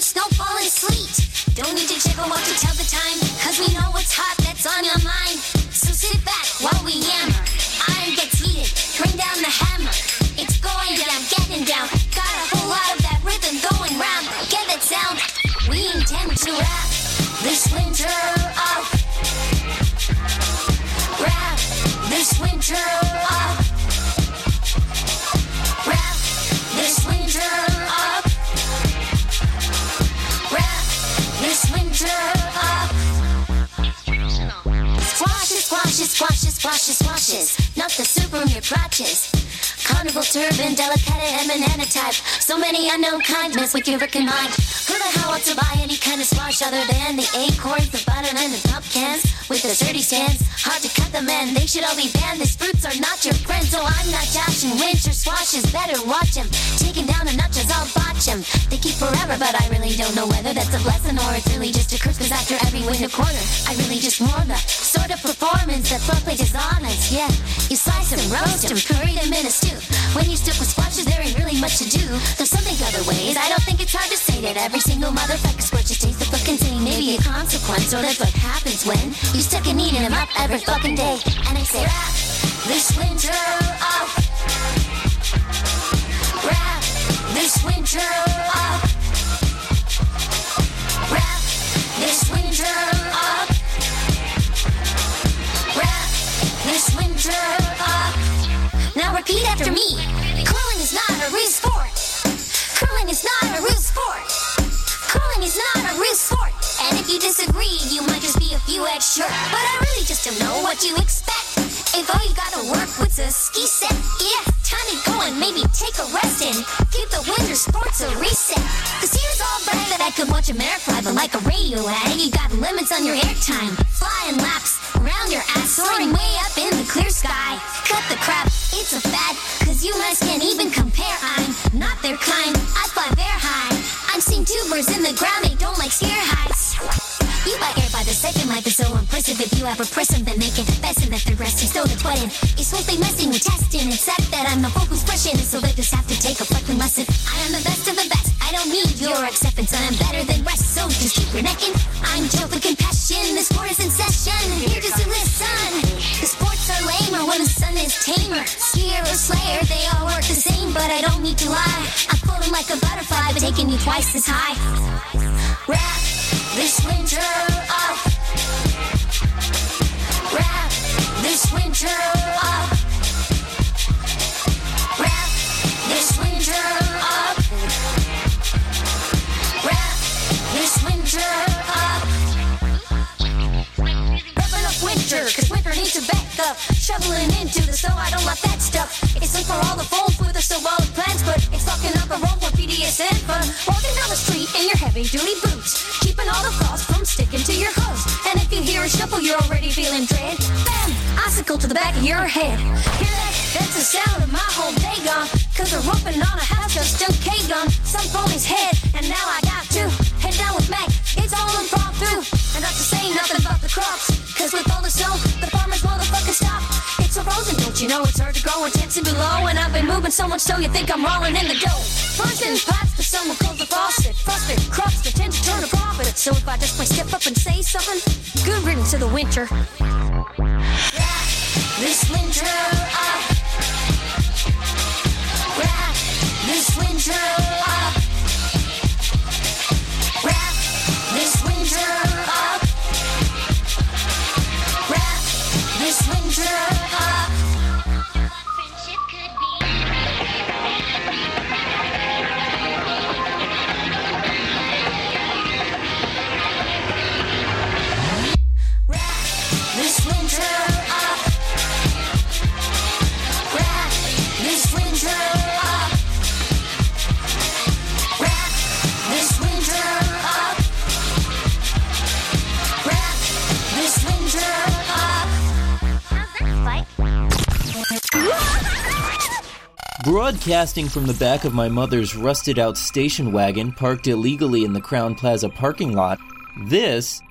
on snowfall and sleet. Don't need to check or watch to tell the time, cause we know what's hot that's on your mind. So sit back while we yammer. Iron gets heated, bring down the hammer. It's going down, getting down. Got a whole lot of that rhythm going round. Get that sound, we intend to rap this winter up. Rap this winter up. Rap this winter up. Rap this winter up. Squashes, squashes, squashes, squashes, squashes. Not the super mere crotches. Carnival turban, delicate banana type. So many unknown kind, mess with your freaking mind. Who the hell wants to buy any kind of squash other than the acorns, the butter, and the pumpkins? With the sturdy stands, hard to cut them in. They should all be banned. These fruits are not your friends. So I'm not Josh and winter squashes. Better watch them. Taking down the notches, I'll botch them. They keep forever, but I really don't know whether that's a blessing or it's really just a curse. Cause after every winter quarter, I really just more the sort of performance that foreplay is honest. Yeah, you slice them, roast them, curry them in a stew. When you stick with squashes, there ain't really much to do. There's something other ways. I don't think it's hard to say that every single motherfucker squash tastes the fucking same. Maybe a consequence, or that's what happens when you stuck and eating them up every fucking day. And I say, rap this winter up. Rap this winter up. Rap this winter up. Rap this winter up. Now repeat after me. Curling is not a real sport. Curling is not a real sport. Curling is not a real sport. And if you disagree, you might just be a few eggs short. But I really just don't know what you expect. If all you gotta work with a ski set, yeah, time to go and maybe take a rest and give the winter sports a reset. Cause here's all brag that I could watch a mare fly, but like a radio ad, you got limits on your airtime. Flying laps around your ass, soaring way up in the clear sky. Cut the crap, it's a fad, cause you guys can't even compare. I'm not their kind, I fly very high. I'm seeing two birds in the ground, they don't like scare heights. You buy air by the second, life is so impressive. If you ever press them, then they can confess that they're resting. So that's what it's mostly messing with testing. Except that I'm the folk who's pushing it, so they just have to take a fucking lesson. I am the best of the best, I don't need your acceptance. I'm better than rest, so just keep your necking. I'm Joe with compassion, the sport is in session. Here just to listen. The sports are lamer when the sun is tamer. Skier or slayer, they all work the same, but I don't need to lie. I'm floating like a butterfly, but taking you twice as high. Rap this winter up. Rap this winter up. Rap this winter up. Rap this winter up. Wrapping up winter, cause winter needs to back up. Shoveling into the snow, I don't like that stuff. It's in for all the phones with the symbolic plans, but it's fucking up a road for PDSN fun. Walking down the street in your heavy duty boots, keeping all the frost from sticking to your hose. And if you hear a shuffle, you're already feeling dread. Bam! Icicle to the back of your head. Hear that? That's the sound of my whole day gone. Cause they're roping on a house just okay gun. Some pony's head, and now I got to head down with Mac. It's all impromptu, and not to say nothing about the crops. Cause with all the snow, the farmers motherfucking stop. It's so frozen, don't you know it's hard to grow intense and below. And I've been moving so much so you think I'm rolling in the dough. Bursting pipes cause someone closed the faucet. Frosted crops that tend to turn a profit. So if I just might step up and say something, good riddance to the winter. Rap this winter up. Rap this winter up. Rap this winter up. Rap this winter up. Friendship could be. Rap this winter up. Rap this winter up. Rap this winter up. Rap this winter up. How's that fight? Broadcasting from the back of my mother's rusted-out station wagon parked illegally in the Crowne Plaza parking lot, this